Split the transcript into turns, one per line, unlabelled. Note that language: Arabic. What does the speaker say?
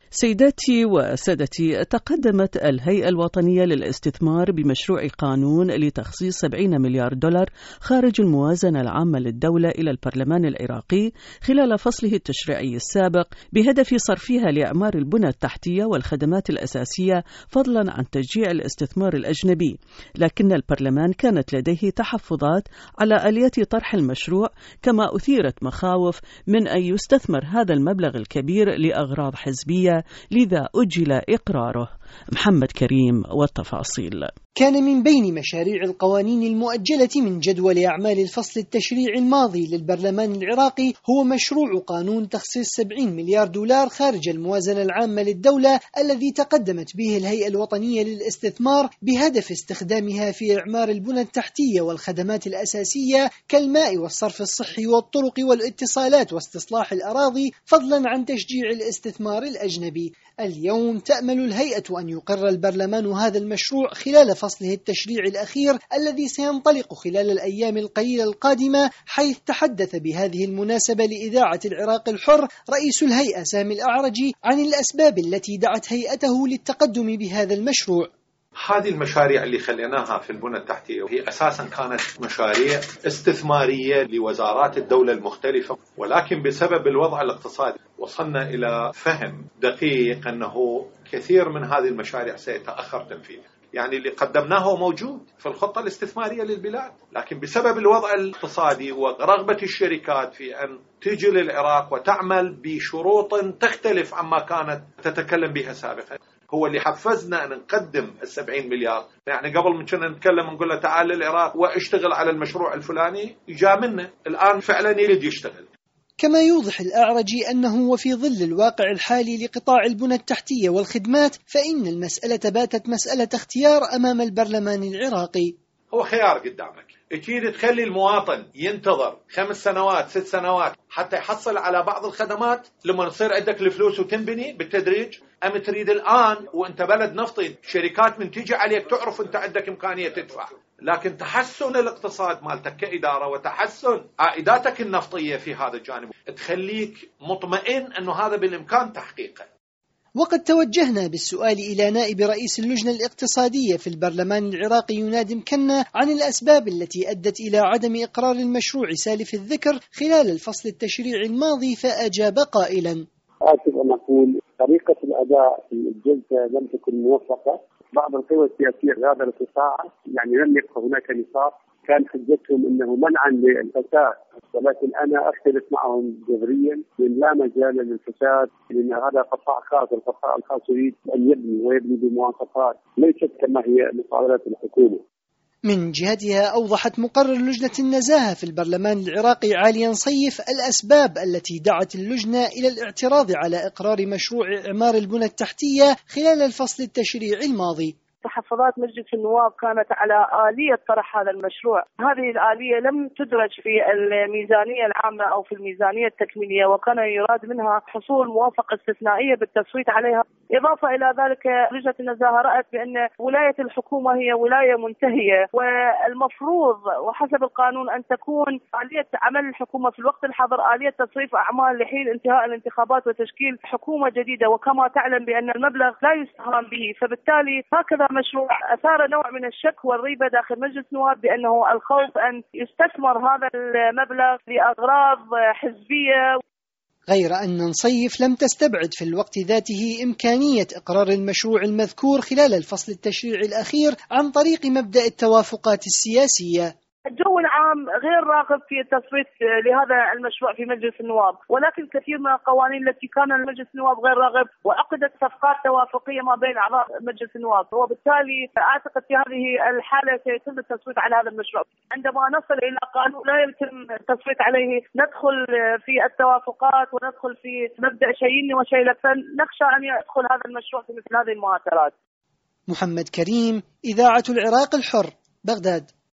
سيداتي وسادتي، تقدمت الهيئة الوطنية للاستثمار بمشروع قانون لتخصيص 70 مليار دولار خارج الموازنة العامة للدولة إلى البرلمان العراقي خلال فصله التشريعي السابق بهدف صرفها لإعمار البنى التحتية والخدمات الأساسية فضلا عن تشجيع الاستثمار الأجنبي، لكن البرلمان كانت لديه تحفظات على آلية طرح المشروع، كما أثيرت مخاوف من أن يستثمر هذا المبلغ الكبير لأغراض حزبية، لذا أجل إقراره. محمد كريم والتفاصيل.
كان من بين مشاريع القوانين المؤجلة من جدول أعمال الفصل التشريعي الماضي للبرلمان العراقي هو مشروع قانون تخصيص 70 مليار دولار خارج الموازنة العامة للدولة الذي تقدمت به الهيئة الوطنية للاستثمار بهدف استخدامها في إعمار البنى التحتية والخدمات الأساسية كالماء والصرف الصحي والطرق والاتصالات واستصلاح الأراضي، فضلا عن تشجيع الاستثمار الأجنبي. اليوم تأمل الهيئة أن يقر البرلمان هذا المشروع خلال فصله التشريعي الأخير الذي سينطلق خلال الأيام القليلة القادمة، حيث تحدث بهذه المناسبة لإذاعة العراق الحر رئيس الهيئة سامي الأعرجي عن الأسباب التي دعت هيئته للتقدم بهذا المشروع.
هذه المشاريع اللي خليناها في البنى التحتية هي أساسا كانت مشاريع استثمارية لوزارات الدولة المختلفة، ولكن بسبب الوضع الاقتصادي وصلنا إلى فهم دقيق أنه كثير من هذه المشاريع سيتأخر تنفيذها. يعني اللي قدمناه موجود في الخطة الاستثمارية للبلاد، لكن بسبب الوضع الاقتصادي ورغبة الشركات في أن تجي للعراق وتعمل بشروط تختلف عما كانت تتكلم بها سابقا، هو اللي حفزنا أن نقدم 70 مليار. يعني قبل من كنا نتكلم نقول له تعال للعراق واشتغل على المشروع الفلاني، جاء منه الآن فعلا يريد يشتغل.
كما يوضح الأعرجي أنه وفي ظل الواقع الحالي لقطاع البنى التحتية والخدمات فإن المسألة باتت مسألة اختيار أمام البرلمان العراقي.
هو خيار قدامك، تريد تخلي المواطن ينتظر 5 سنوات 6 سنوات حتى يحصل على بعض الخدمات لما يصير عندك الفلوس وتنبني بالتدريج، أم تريد الآن وانت بلد نفطي شركات من تيجي عليك تعرف انت عندك إمكانية تدفع، لكن تحسن الاقتصاد مالتك كإدارة وتحسن عائداتك النفطية في هذا الجانب تخليك مطمئن أنه هذا بالإمكان تحقيقه.
وقد توجهنا بالسؤال إلى نائب رئيس اللجنة الاقتصادية في البرلمان العراقي ينادي مكنا عن الأسباب التي أدت إلى عدم إقرار المشروع سالف الذكر خلال الفصل التشريعي الماضي، فأجاب قائلا:
آسف أن أقول طريقة الأداء في الجلسة لم تكن موفقة. بعض القوى السياسية في هذا القطاع لم يبقى هناك نصاب، كان حجتهم أنه منعا للفساد، ولكن أنا أختلف معهم جذريا، من لا مجال للفساد، لأن هذا قطاع خاص، القطاع الخاص يريد أن يبني ويبني بمواصفات ليست كما هي مقابلات الحكومة.
من جهتها أوضحت مقرر لجنة النزاهة في البرلمان العراقي عاليا نصيف الأسباب التي دعت اللجنة إلى الاعتراض على إقرار مشروع إعمار البنى التحتية خلال الفصل التشريعي الماضي.
تحفظات مجلس النواب كانت على آلية طرح هذا المشروع، هذه الآلية لم تدرج في الميزانية العامة أو في الميزانية التكميلية، وكان يراد منها حصول موافقة استثنائية بالتصويت عليها. إضافة إلى ذلك لجنة النزاهة رأت بأن ولاية الحكومة هي ولاية منتهية، والمفروض وحسب القانون أن تكون آلية عمل الحكومة في الوقت الحاضر آلية تصريف أعمال لحين انتهاء الانتخابات وتشكيل حكومة جديدة، وكما تعلم بأن المبلغ لا يستهان به، فبالتالي هكذا مشروع أثار نوع من الشك والريبة داخل مجلس النواب بأنه الخوف أن يستثمر هذا المبلغ لأغراض حزبية.
غير أن نصيف لم تستبعد في الوقت ذاته إمكانية إقرار المشروع المذكور خلال الفصل التشريعي الأخير عن طريق مبدأ التوافقات السياسية.
الجو العام غير راغب في التصويت لهذا المشروع في مجلس النواب، ولكن كثير من القوانين التي كان مجلس النواب غير راغب وعقدت صفقات توافقية ما بين أعضاء مجلس النواب، وبالتالي أعتقد في هذه الحالة سيتم التصويت على هذا المشروع. عندما نصل إلى قانون لا يتم التصويت عليه ندخل في التوافقات وندخل في مبدأ شيئين وشيلك، فنخشى أن يدخل هذا المشروع في مثل هذه المؤثرات.
محمد كريم، إذاعة العراق الحر، بغداد.